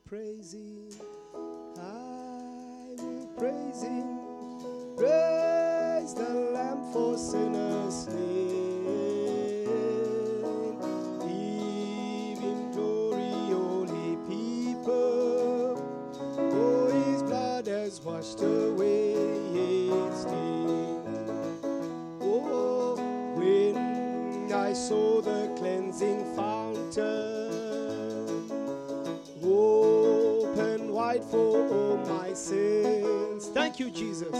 praise him. I will praise him. Praise the Lamb for sinners slain. Give him glory, holy people. For his blood has washed away its stain. Oh, when I saw the cleansing fountain open wide for all my sins. Thank you, Jesus.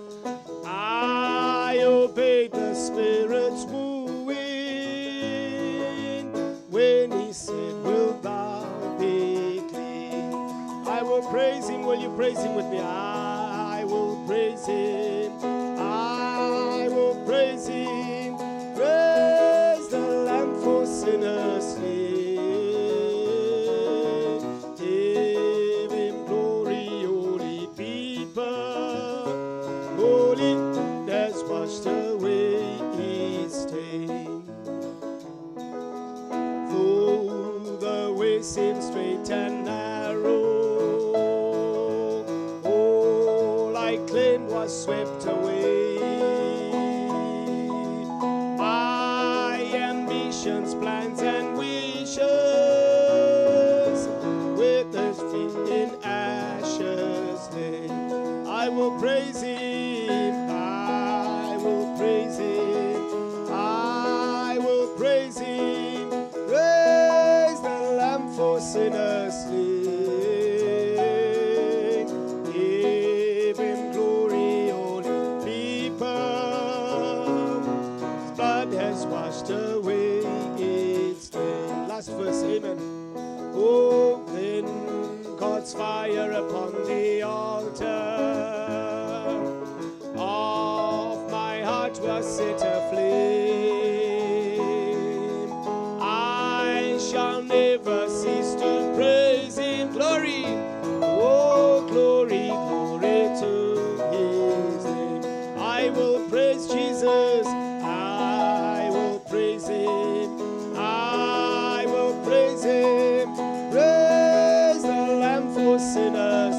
I obeyed the Spirit's wooing when he said, "Wilt thou be clean?" I will praise him. Will you praise him with me? I will praise him. I will praise him. Praise the Lamb for sinners slain. Give him glory, holy people. Holy has washed away his stain. Though the way seems straight and narrow, all I claimed was swept away. My ambitions, plans, and wishes with his feet in ashes lay. I will praise him. I will praise him. I will praise him. Praise the Lamb for sinners slain. Give him glory, holy people. His blood has washed away its stain. Last verse, amen. Oh, then God's fire upon the altar of my heart was set aflame. I shall never cease to praise him. Glory, oh glory, glory to his name. I will praise Jesus. I will praise him. I will praise him. Praise the Lamb for sinners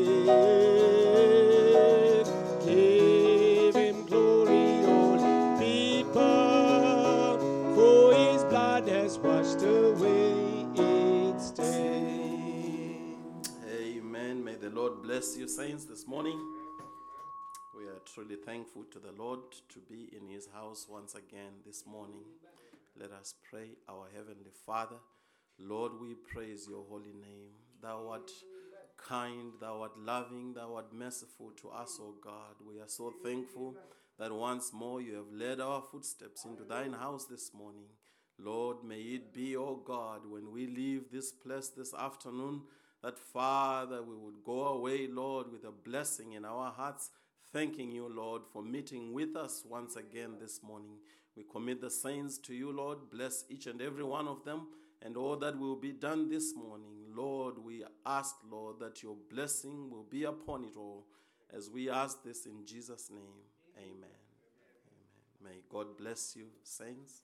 slain. Give him glory, holy people, for his blood has washed away its stain. Amen. May the Lord bless you, saints, this morning. We are truly thankful to the Lord to be in his house once again this morning. Let us pray. Our Heavenly Father, Lord, we praise your holy name. Thou art kind, thou art loving, thou art merciful to us, O God. We are so thankful that once more you have led our footsteps into thine house this morning. Lord, may it be, O God, when we leave this place this afternoon, that, Father, we would go away, Lord, with a blessing in our hearts, thanking you, Lord, for meeting with us once again this morning. We commit the saints to you, Lord. Bless each and every one of them and all that will be done this morning. Lord, we ask, Lord, that your blessing will be upon it all, as we ask this in Jesus' name. Amen. Amen. May God bless you, saints.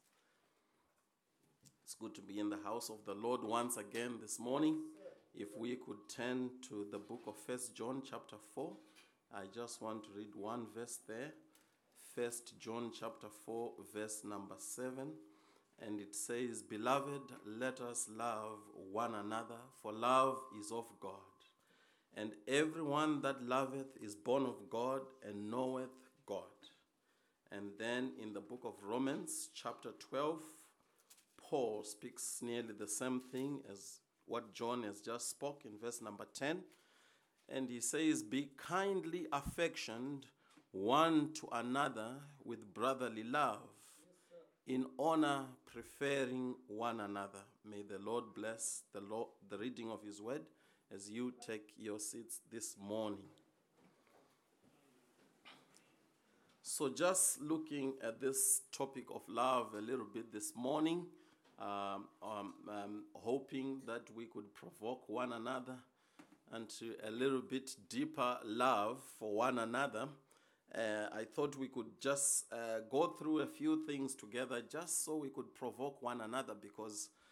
It's good to be in the house of the Lord once again this morning. If we could turn to the book of 1 John chapter 4, I just want to read one verse there. 1 John chapter 4, verse number 7. And it says, "Beloved, let us love one another, for love is of God. And everyone that loveth is born of God and knoweth God." And then in the book of Romans chapter 12, Paul speaks nearly the same thing as what John has just spoke in verse number 10. And he says, "Be kindly affectioned one to another with brotherly love, in honor preferring one another." May the Lord bless the reading of his word as you take your seats this morning. So just looking at this topic of love a little bit this morning, hoping that we could provoke one another into a little bit deeper love for one another. I thought we could just go through a few things together just so we could provoke one another, because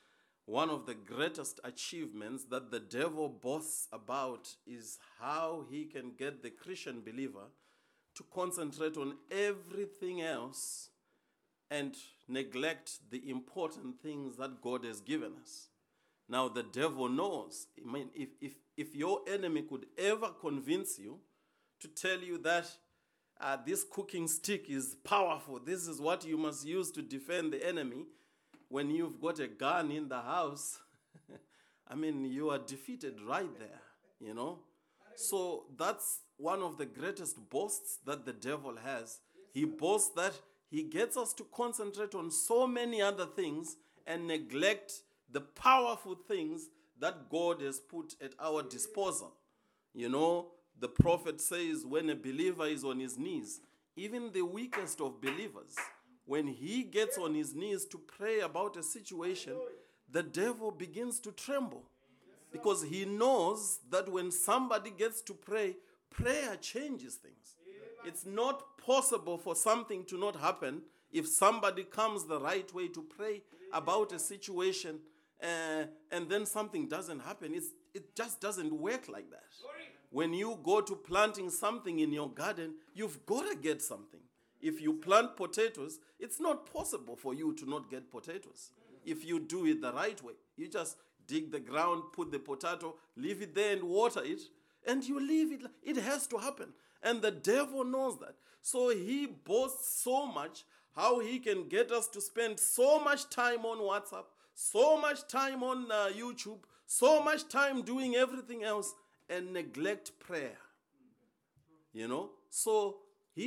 one of the greatest achievements that the devil boasts about is how he can get the Christian believer to concentrate on everything else and neglect the important things that God has given us. Now, the devil knows. I mean, if your enemy could ever convince you to tell you that this cooking stick is powerful, this is what you must use to defend the enemy, when you've got a gun in the house, I mean, you are defeated right there, you know. So that's one of the greatest boasts that the devil has. He boasts that he gets us to concentrate on so many other things and neglect the powerful things that God has put at our disposal. You know, the prophet says when a believer is on his knees, even the weakest of believers, when he gets on his knees to pray about a situation, the devil begins to tremble. Because he knows that when somebody gets to pray, prayer changes things. It's not possible for something to not happen if somebody comes the right way to pray about a situation and then something doesn't happen. It just doesn't work like that. When you go to planting something in your garden, you've got to get something. If you plant potatoes, it's not possible for you to not get potatoes. If you do it the right way, you just dig the ground, put the potato, leave it there and water it, and you leave it. It has to happen. And the devil knows that. So he boasts so much how he can get us to spend so much time on WhatsApp, so much time on YouTube, so much time doing everything else and neglect prayer. You know? So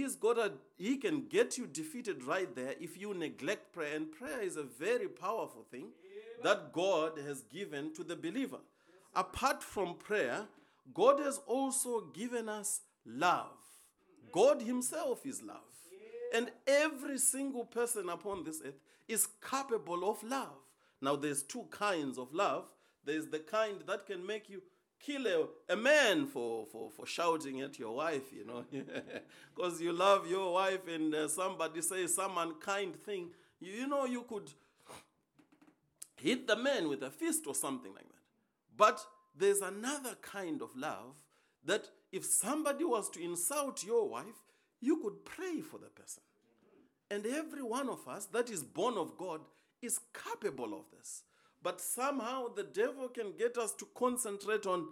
he can get you defeated right there if you neglect prayer. And prayer is a very powerful thing that God has given to the believer. Apart from prayer, God has also given us love. God himself is love. And every single person upon this earth is capable of love. Now, there's two kinds of love. There's the kind that can make you kill a man for shouting at your wife, you know, because you love your wife and somebody says some unkind thing. You know, you could hit the man with a fist or something like that. But there's another kind of love that if somebody was to insult your wife, you could pray for the person. And every one of us that is born of God is capable of this. But somehow the devil can get us to concentrate on,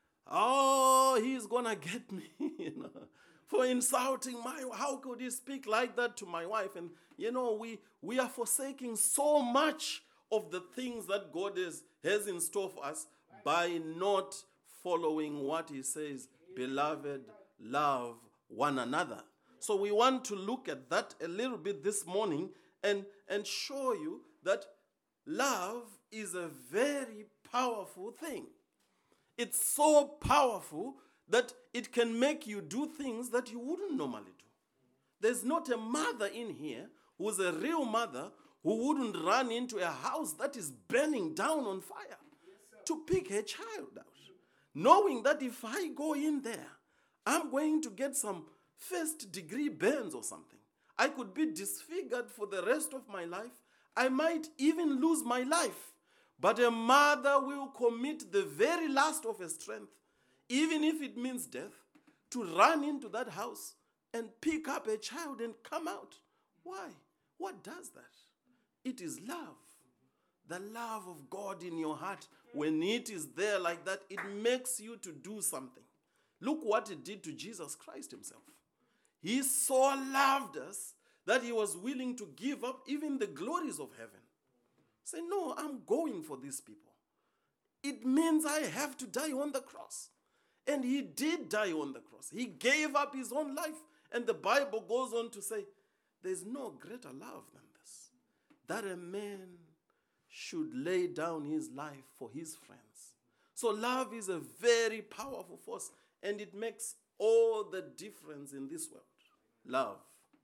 oh, he's going to get me, you know, for insulting my wife. How could he speak like that to my wife? And, you know, we are forsaking so much of the things that God has in store for us by not following what he says, beloved, love one another. So we want to look at that a little bit this morning and show you that love is a very powerful thing. It's so powerful that it can make you do things that you wouldn't normally do. There's not a mother in here who's a real mother who wouldn't run into a house that is burning down on fire to pick her child out, knowing that if I go in there, I'm going to get some first-degree burns or something. I could be disfigured for the rest of my life. I might even lose my life. But a mother will commit the very last of her strength, even if it means death, to run into that house and pick up a child and come out. Why? What does that? It is love. The love of God in your heart, when it is there like that, it makes you to do something. Look what it did to Jesus Christ himself. He so loved us that he was willing to give up even the glories of heaven. Say, no, I'm going for these people. It means I have to die on the cross. And he did die on the cross. He gave up his own life. And the Bible goes on to say, there's no greater love than this, that a man should lay down his life for his friends. So love is a very powerful force, and it makes all the difference in this world. Love.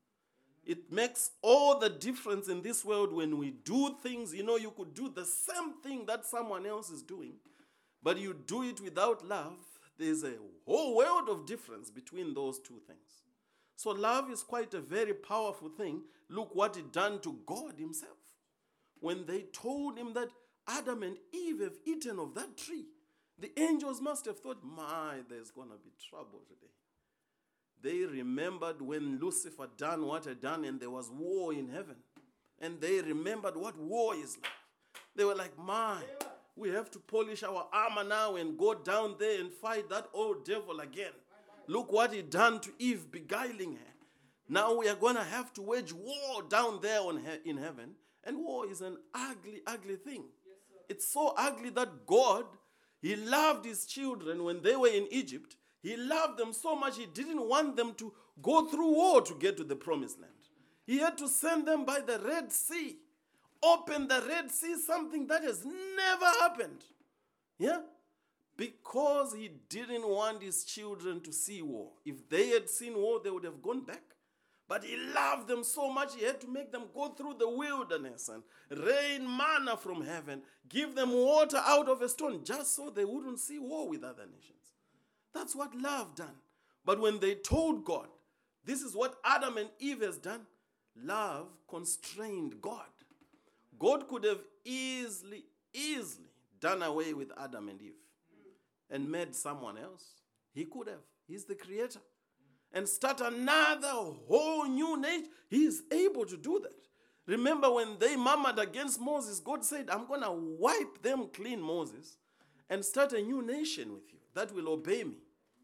It makes all the difference in this world when we do things. You know, you could do the same thing that someone else is doing, but you do it without love. There's a whole world of difference between those two things. So love is quite a very powerful thing. Look what it done to God himself. When they told him that, Adam and Eve have eaten of that tree, the angels must have thought, there's going to be trouble today. They remembered when Lucifer done what had done and there was war in heaven. And they remembered what war is like. They were like, we have to polish our armor now and go down there and fight that old devil again. Look what he done to Eve, beguiling her. Now we are going to have to wage war down there in heaven. And war is an ugly, ugly thing. It's so ugly that God, he loved his children when they were in Egypt. He loved them so much he didn't want them to go through war to get to the promised land. He had to send them by the Red Sea. Open the Red Sea, something that has never happened. Yeah? Because he didn't want his children to see war. If they had seen war, they would have gone back. But he loved them so much, he had to make them go through the wilderness and rain manna from heaven, give them water out of a stone, just so they wouldn't see war with other nations. That's what love done. But when they told God, this is what Adam and Eve has done, love constrained God. God could have easily done away with Adam and Eve and made someone else. He could have. He's the creator. And start another whole new nature. He is able to do that. Remember when they murmured against Moses, God said, I'm going to wipe them clean, Moses, and start a new nation with you that will obey me.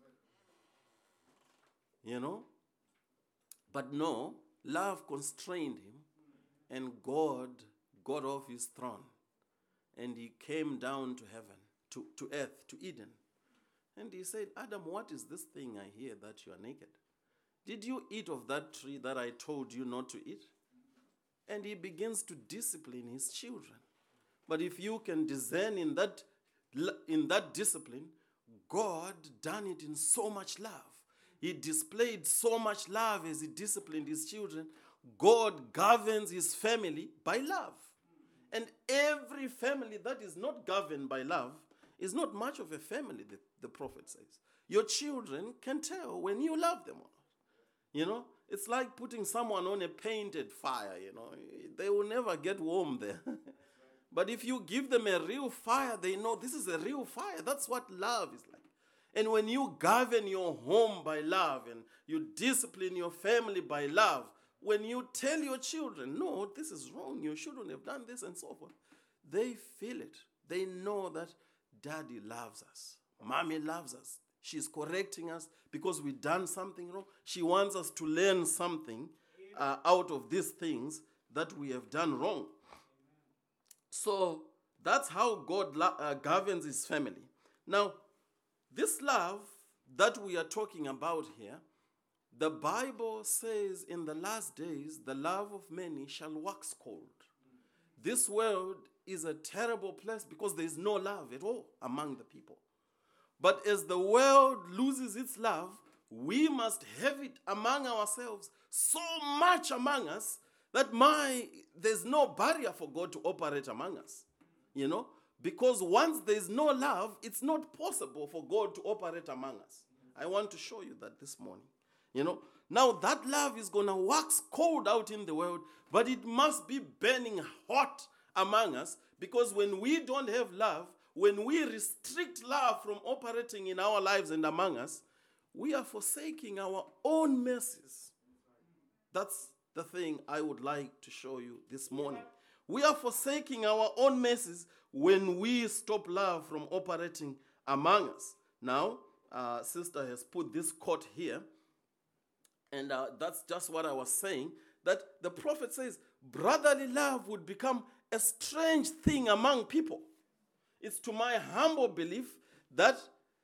You know? But no, love constrained him, and God got off his throne, and he came down to heaven, to earth, to Eden. And he said, Adam, what is this thing I hear that you are naked? Did you eat of that tree that I told you not to eat? And he begins to discipline his children. But if you can discern in that discipline, God done it in so much love. He displayed so much love as he disciplined his children. God governs his family by love. And every family that is not governed by love is not much of a family, the prophet says. Your children can tell when you love them or not. You know, it's like putting someone on a painted fire, you know. They will never get warm there. But if you give them a real fire, they know this is a real fire. That's what love is like. And when you govern your home by love and you discipline your family by love, when you tell your children, no, this is wrong, you shouldn't have done this and so forth, they feel it. They know that Daddy loves us. Mommy loves us. She's correcting us because we've done something wrong. She wants us to learn something out of these things that we have done wrong. So that's how God governs his family. Now, this love that we are talking about here, the Bible says in the last days, the love of many shall wax cold. This world is a terrible place because there is no love at all among the people. But as the world loses its love, we must have it among ourselves, so much among us, that there's no barrier for God to operate among us. You know? Because once there's no love, it's not possible for God to operate among us. I want to show you that this morning. You know? Now that love is going to wax cold out in the world, but it must be burning hot among us, because when we don't have love, when we restrict love from operating in our lives and among us, we are forsaking our own mercies. That's the thing I would like to show you this morning. We are forsaking our own mercies when we stop love from operating among us. Now, sister has put this quote here, and that's just what I was saying, that the prophet says brotherly love would become a strange thing among people. It's to my humble belief that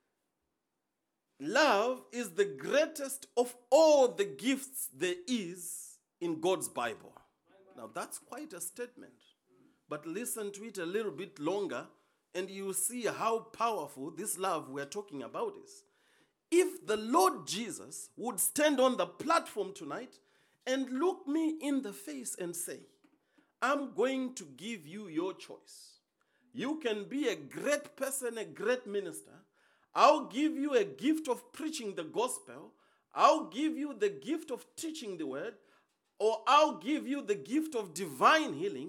love is the greatest of all the gifts there is in God's Bible. Now that's quite a statement. But listen to it a little bit longer and you see how powerful this love we're talking about is. If the Lord Jesus would stand on the platform tonight and look me in the face and say, I'm going to give you your choice. You can be a great person, a great minister. I'll give you a gift of preaching the gospel. I'll give you the gift of teaching the word. Or I'll give you the gift of divine healing.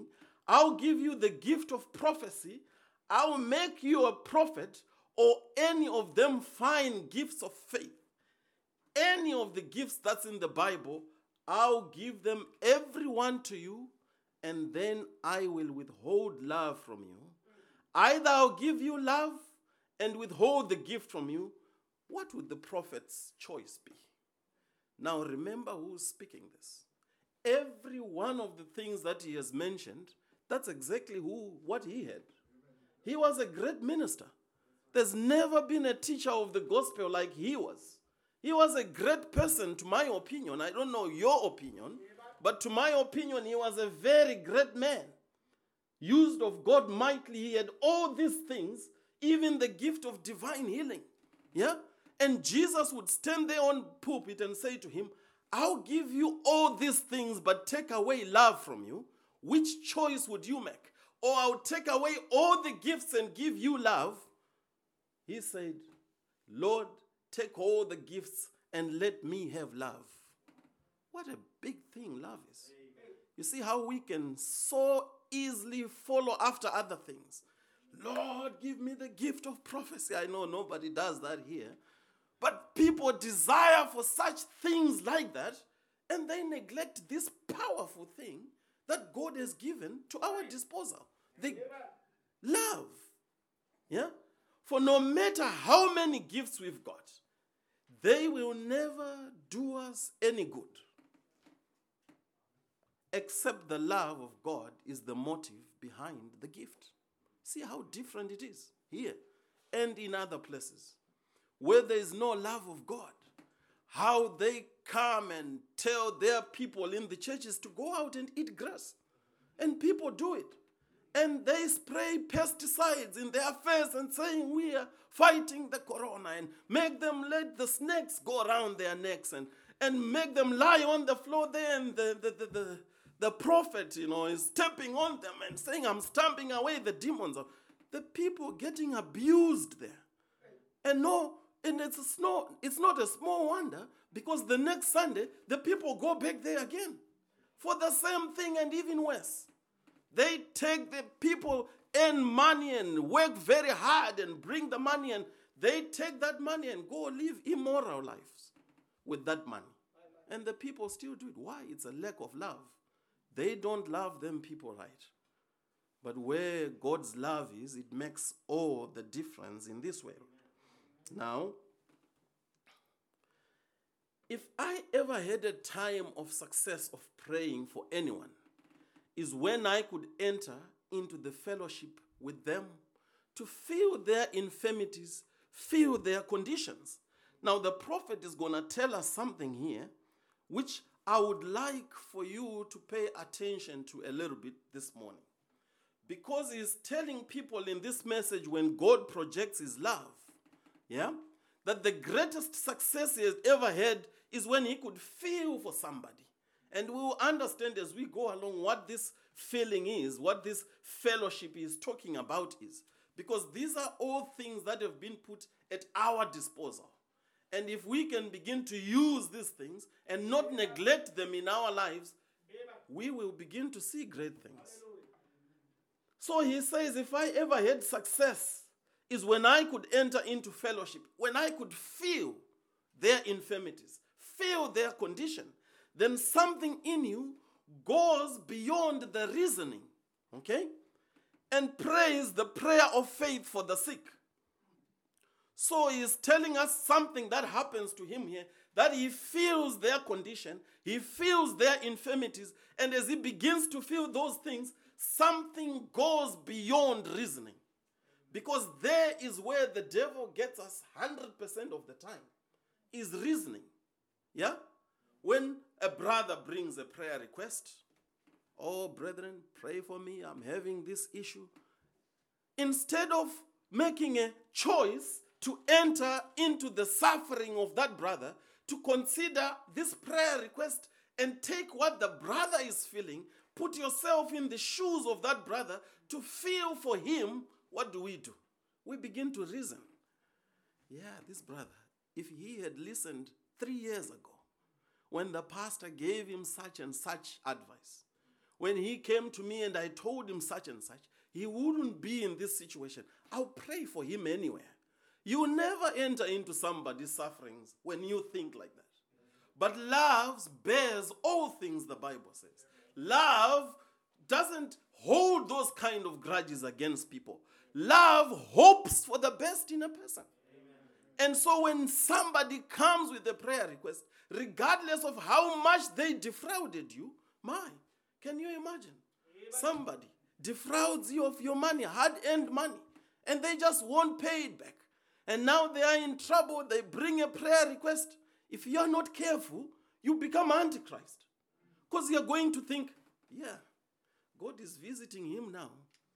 I'll give you the gift of prophecy, I'll make you a prophet, or any of them fine gifts of faith. Any of the gifts that's in the Bible, I'll give them every one to you, and then I will withhold love from you. Either I'll give you love and withhold the gift from you. What would the prophet's choice be? Now remember who's speaking this. Every one of the things that he has mentioned, that's exactly what he had. He was a great minister. There's never been a teacher of the gospel like he was. He was a great person, to my opinion. I don't know your opinion, but to my opinion, he was a very great man. Used of God mightily. He had all these things, even the gift of divine healing. Yeah? And Jesus would stand there on pulpit and say to him, I'll give you all these things, but take away love from you. Which choice would you make? Or I'll take away all the gifts and give you love. He said, Lord, take all the gifts and let me have love. What a big thing love is. You see how we can so easily follow after other things. Lord, give me the gift of prophecy. I know nobody does that here. But people desire for such things like that, and they neglect this powerful thing that God has given to our disposal. The love. Yeah? For no matter how many gifts we've got, they will never do us any good. Except the love of God is the motive behind the gift. See how different it is here and in other places. Where there is no love of God, how they come and tell their people in the churches to go out and eat grass. And people do it. And they spray pesticides in their face and saying we are fighting the corona, and make them let the snakes go around their necks and make them lie on the floor there, and the prophet, is stepping on them and saying, I'm stamping away the demons. The people getting abused there. And it's not a small wonder, because the next Sunday, the people go back there again for the same thing and even worse. They take the people, earn money and work very hard and bring the money, and they take that money and go live immoral lives with that money. And the people still do it. Why? It's a lack of love. They don't love them people right. But where God's love is, it makes all the difference in this way. Now, if I ever had a time of success of praying for anyone, is when I could enter into the fellowship with them to feel their infirmities, feel their conditions. Now, the prophet is going to tell us something here, which I would like for you to pay attention to a little bit this morning. Because he's telling people in this message, when God projects his love, yeah, that the greatest success he has ever had is when he could feel for somebody. And we will understand as we go along what this feeling is, what this fellowship is talking about is. Because these are all things that have been put at our disposal. And if we can begin to use these things and not neglect them in our lives, we will begin to see great things. So he says, if I ever had success, is when I could enter into fellowship, when I could feel their infirmities, feel their condition, then something in you goes beyond the reasoning, okay? And prays the prayer of faith for the sick. So he is telling us something that happens to him here, that he feels their condition, he feels their infirmities, and as he begins to feel those things, something goes beyond reasoning. Because there is where the devil gets us 100% of the time, is reasoning. Yeah? When a brother brings a prayer request, oh, brethren, pray for me, I'm having this issue. Instead of making a choice to enter into the suffering of that brother, to consider this prayer request and take what the brother is feeling, put yourself in the shoes of that brother to feel for him, what do? We begin to reason. Yeah, this brother, if he had listened 3 years ago, when the pastor gave him such and such advice, when he came to me and I told him such and such, he wouldn't be in this situation. I'll pray for him anywhere. You never enter into somebody's sufferings when you think like that. But love bears all things, the Bible says. Love doesn't hold those kind of grudges against people. Love hopes for the best in a person. And so when somebody comes with a prayer request, regardless of how much they defrauded you, can you imagine? Somebody defrauds you of your money, hard-earned money, and they just won't pay it back. And now they are in trouble, they bring a prayer request. If you are not careful, you become Antichrist. Because you're going to think, God is visiting him now.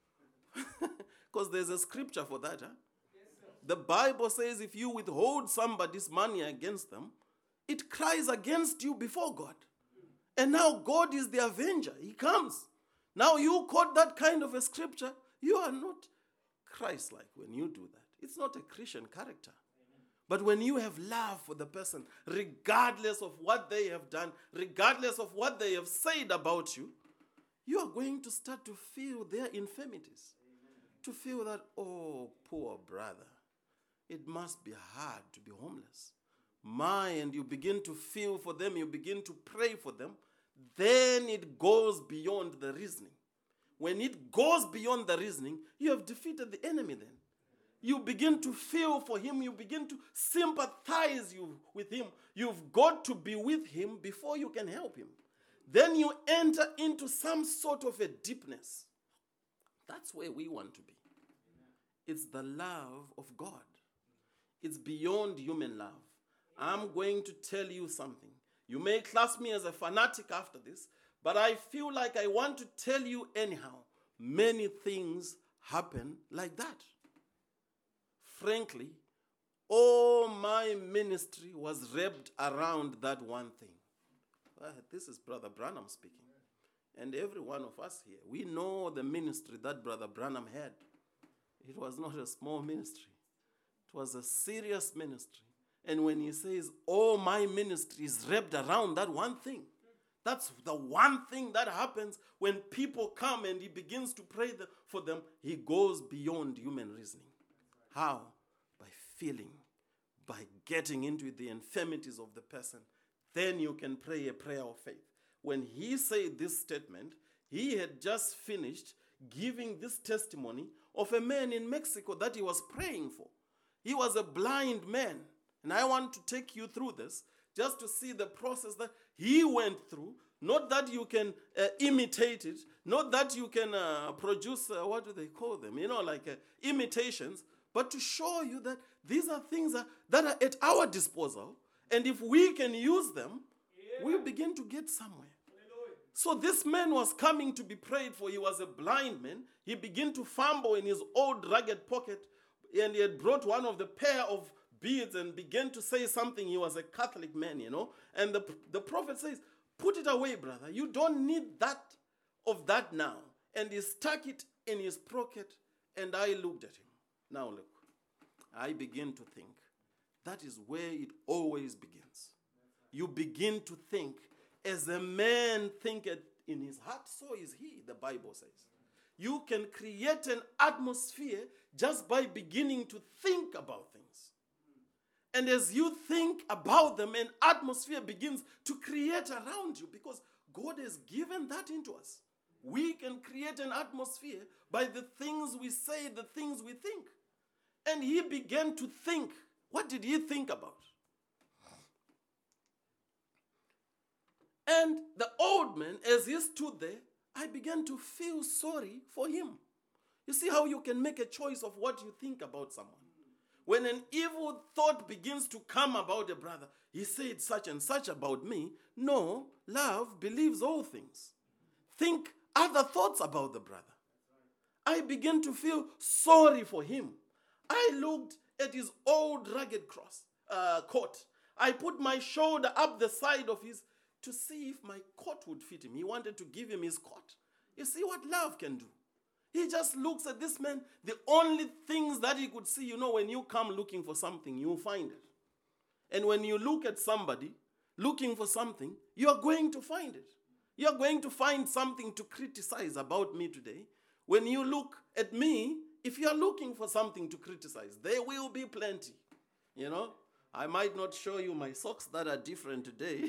Because there's a scripture for that. The Bible says if you withhold somebody's money against them, it cries against you before God. And now God is the avenger. He comes. Now you quote that kind of a scripture. You are not Christ-like when you do that. It's not a Christian character. But when you have love for the person, regardless of what they have done, regardless of what they have said about you, you are going to start to feel their infirmities. To feel that, oh, poor brother, it must be hard to be homeless. And you begin to feel for them, you begin to pray for them, then it goes beyond the reasoning. When it goes beyond the reasoning, you have defeated the enemy then. You begin to feel for him, you begin to sympathize with him. You've got to be with him before you can help him. Then you enter into some sort of a deepness. That's where we want to be. It's the love of God. It's beyond human love. I'm going to tell you something. You may class me as a fanatic after this, but I feel like I want to tell you anyhow. Many things happen like that. Frankly, all my ministry was wrapped around that one thing. This is Brother Branham speaking. And every one of us here, we know the ministry that Brother Branham had. It was not a small ministry. It was a serious ministry. And when he says, all my ministry is wrapped around that one thing, that's the one thing that happens when people come and he begins to pray for them. He goes beyond human reasoning. How? By feeling, by getting into the infirmities of the person. Then you can pray a prayer of faith. When he said this statement, he had just finished giving this testimony of a man in Mexico that he was praying for. He was a blind man. And I want to take you through this just to see the process that he went through. Not that you can imitate it. Not that you can produce, what do they call them? Imitations. But to show you that these are things that are at our disposal. And if we can use them, we'll begin to get somewhere. So this man was coming to be prayed for. He was a blind man. He began to fumble in his old ragged pocket. And he had brought one of the pair of beads and began to say something. He was a Catholic man, And the prophet says, put it away, brother. You don't need that now. And he stuck it in his pocket. And I looked at him. Now look, I begin to think. That is where it always begins. You begin to think. As a man thinketh in his heart, so is he, the Bible says. You can create an atmosphere just by beginning to think about things. And as you think about them, an atmosphere begins to create around you because God has given that into us. We can create an atmosphere by the things we say, the things we think. And he began to think. What did he think about? And the old man, as he stood there, I began to feel sorry for him. You see how you can make a choice of what you think about someone. When an evil thought begins to come about a brother, he said such and such about me. No, love believes all things. Think other thoughts about the brother. I began to feel sorry for him. I looked at his old ragged coat. I put my shoulder up the side of his to see if my coat would fit him. He wanted to give him his coat. You see what love can do. He just looks at this man. The only things that he could see, when you come looking for something, you find it. And when you look at somebody looking for something, you are going to find it. You're going to find something to criticize about me today. When you look at me, if you're looking for something to criticize, there will be plenty. You know, I might not show you my socks that are different today.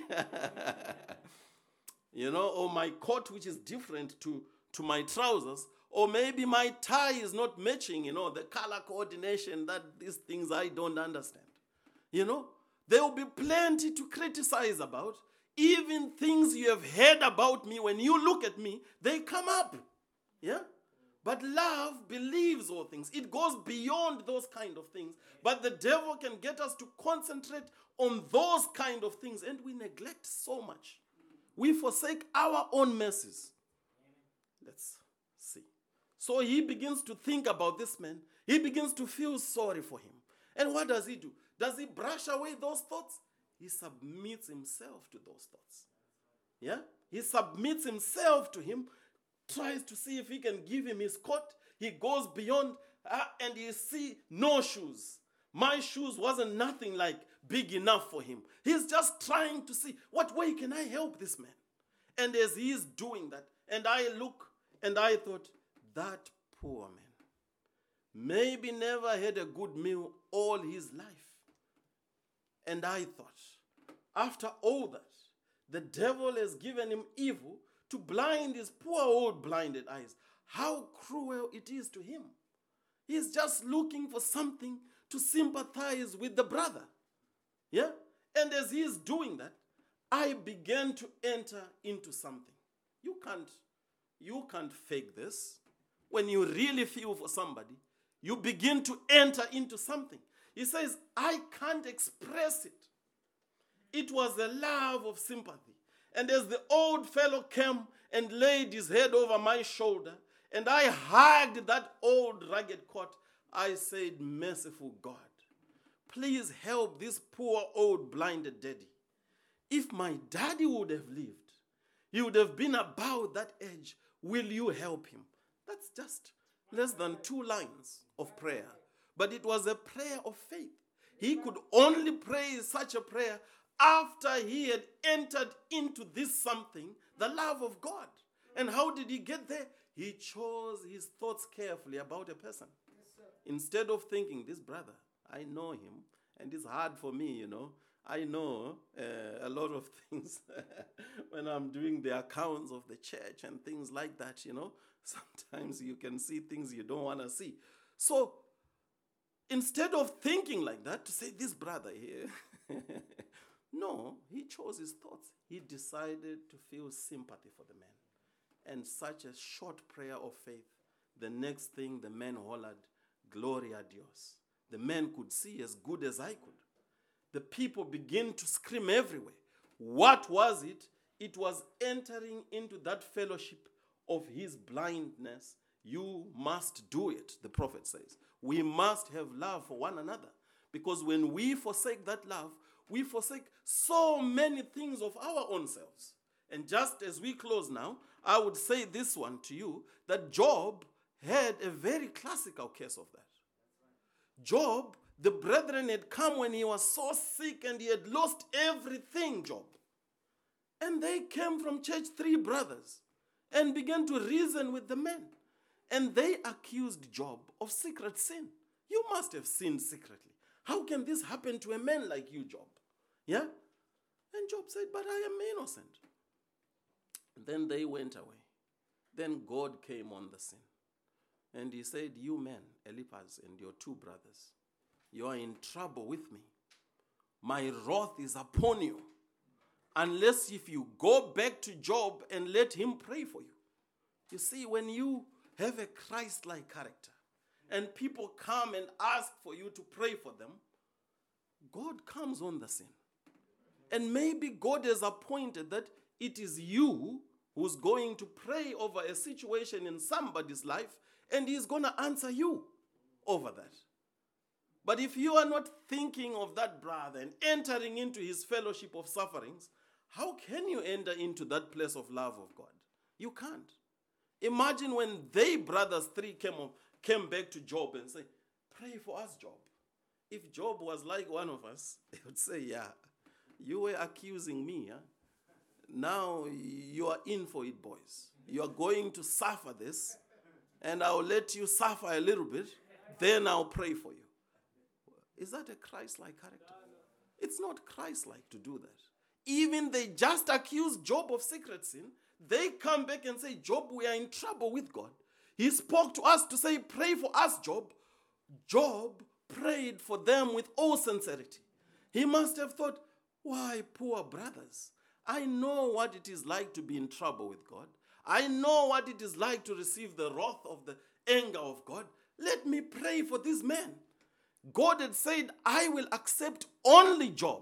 You know, or my coat which is different to my trousers. Or maybe my tie is not matching, you know, the color coordination, that these things I don't understand. You know, there will be plenty to criticize about. Even things you have heard about me, when you look at me, they come up. Yeah? But love believes all things. It goes beyond those kind of things. But the devil can get us to concentrate on those kind of things, and we neglect so much. We forsake our own messes. Let's see. So he begins to think about this man. He begins to feel sorry for him. And what does he do? Does he brush away those thoughts? He submits himself to those thoughts. Yeah? He submits himself to him, tries to see if he can give him his coat. He goes beyond, and you see no shoes. My shoes wasn't nothing like big enough for him. He's just trying to see, what way can I help this man? And as he is doing that, and I look, and I thought, that poor man maybe never had a good meal all his life. And I thought, after all that, the devil has given him evil to blind his poor old blinded eyes. How cruel it is to him. He's just looking for something to sympathize with the brother. Yeah? And as he is doing that, I began to enter into something. You can't fake this. When you really feel for somebody, you begin to enter into something. He says, I can't express it. It was a love of sympathy. And as the old fellow came and laid his head over my shoulder, and I hugged that old ragged coat, I said, merciful God, please help this poor old blinded daddy. If my daddy would have lived, he would have been about that age. Will you help him? That's just less than 2 lines of prayer. But it was a prayer of faith. He could only pray such a prayer after he had entered into this something, the love of God. And how did he get there? He chose his thoughts carefully about a person. Yes, instead of thinking, this brother, I know him, and it's hard for me, you know. I know a lot of things when I'm doing the accounts of the church and things like that, you know. Sometimes you can see things you don't want to see. So instead of thinking like that, to say, this brother here, no, he chose his thoughts. He decided to feel sympathy for the man. And such a short prayer of faith, the next thing the man hollered, Gloria a Dios. The man could see as good as I could. The people begin to scream everywhere. What was it? It was entering into that fellowship of his blindness. You must do it, the prophet says. We must have love for one another. Because when we forsake that love, we forsake so many things of our own selves. And just as we close now, I would say this one to you, that Job had a very classical case of that. Job, the brethren had come when he was so sick and he had lost everything, Job. And they came from church, 3 brothers, and began to reason with the men. And they accused Job of secret sin. You must have sinned secretly. How can this happen to a man like you, Job? Yeah? And Job said, but I am innocent. Then they went away. Then God came on the scene. And he said, you men, Eliphaz and your 2 brothers, you are in trouble with me. My wrath is upon you. Unless if you go back to Job and let him pray for you. You see, when you have a Christ-like character and people come and ask for you to pray for them, God comes on the scene. And maybe God has appointed that it is you who's going to pray over a situation in somebody's life, and he's going to answer you over that. But if you are not thinking of that brother and entering into his fellowship of sufferings, how can you enter into that place of love of God? You can't. Imagine when they, brothers 3, came back to Job and say, pray for us, Job. If Job was like one of us, he would say, yeah, you were accusing me. Huh? now you are in for it, boys. You are going to suffer this, and I'll let you suffer a little bit, then I'll pray for you. Is that a Christ-like character? It's not Christ-like to do that. Even they just accused Job of secret sin. They come back and say, Job, we are in trouble with God. He spoke to us to say, pray for us, Job. Job prayed for them with all sincerity. He must have thought, why, poor brothers, I know what it is like to be in trouble with God. I know what it is like to receive the wrath of the anger of God. Let me pray for this man. God had said, I will accept only Job.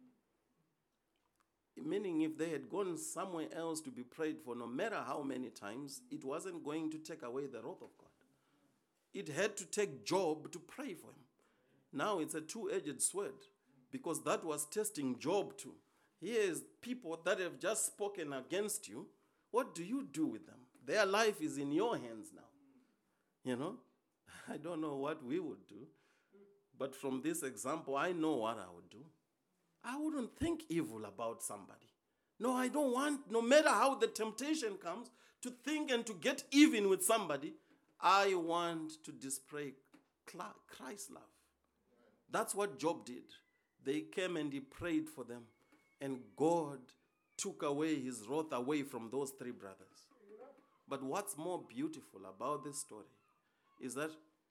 Meaning if they had gone somewhere else to be prayed for, no matter how many times, it wasn't going to take away the wrath of God. It had to take Job to pray for him. Now it's a two-edged sword, because that was testing Job too. Here is people that have just spoken against you. What do you do with them? Their life is in your hands now. You know, I don't know what we would do, but from this example, I know what I would do. I wouldn't think evil about somebody. No, I don't want, no matter how the temptation comes, to think and to get even with somebody. I want to display Christ's love. That's what Job did. They came and he prayed for them, and God took away his wrath away from those three brothers. But what's more beautiful about this story is that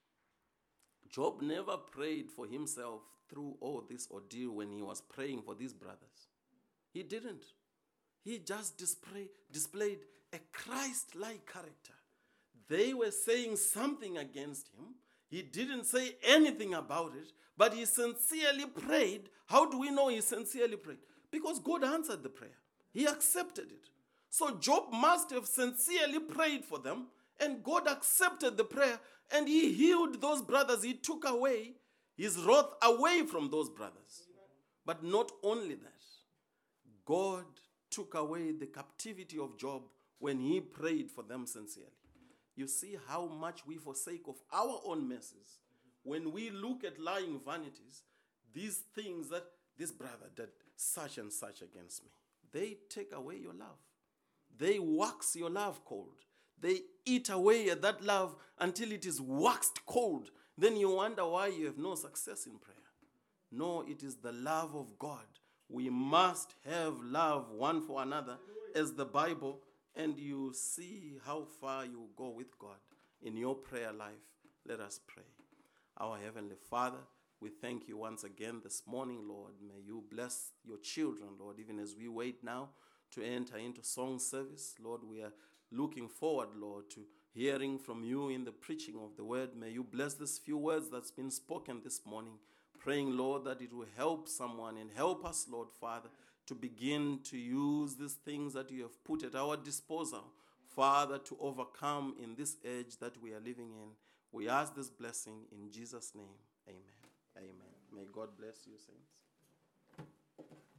Job never prayed for himself through all this ordeal when he was praying for these brothers. He didn't. He just displayed a Christ-like character. They were saying something against him. He didn't say anything about it, but he sincerely prayed. How do we know he sincerely prayed? Because God answered the prayer. He accepted it. So Job must have sincerely prayed for them, and God accepted the prayer, and he healed those brothers. He took away his wrath away from those brothers. But not only that, God took away the captivity of Job when he prayed for them sincerely. You see how much we forsake of our own messes when we look at lying vanities, these things that this brother did such and such against me. They take away your love. They wax your love cold. They eat away at that love until it is waxed cold. Then you wonder why you have no success in prayer. No, it is the love of God. We must have love one for another as the Bible, and you see how far you go with God in your prayer life. Let us pray. Our Heavenly Father, we thank you once again this morning, Lord. May you bless your children, Lord, even as we wait now to enter into song service. Lord, we are looking forward, Lord, to hearing from you in the preaching of the word. May you bless these few words that's been spoken this morning. Praying, Lord, that it will help someone and help us, Lord, Father, to begin to use these things that you have put at our disposal, Father, to overcome in this age that we are living in. We ask this blessing in Jesus' name. Amen. Amen. May God bless you, saints.